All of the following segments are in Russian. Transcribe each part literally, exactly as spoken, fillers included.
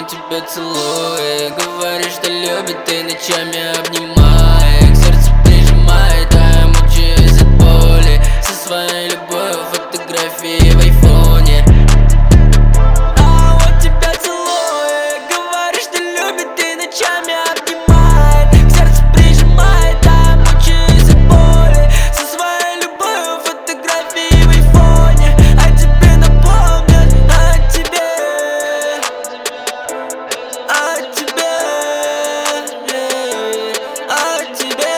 тебя целует. Говорит, что любит и ночами обнимает. К сердцу прижимает, а я мучаюсь от боли. Со своей любовью фотографии в айфоне. А он тебя целует. Говорит, что любит и ночами обнимает. К сердцу прижимает, а я мучаюсь от боли. Со своей любовью фотографии в айфоне. А тебе напомнят о тебе. О тебе, о тебе,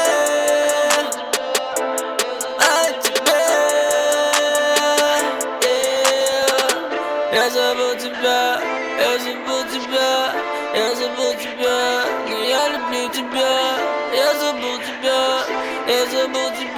о тебе. Я забыл тебя, я забыл тебя, я забыл тебя, но я люблю тебя. Я забыл тебя, я забыл тебя.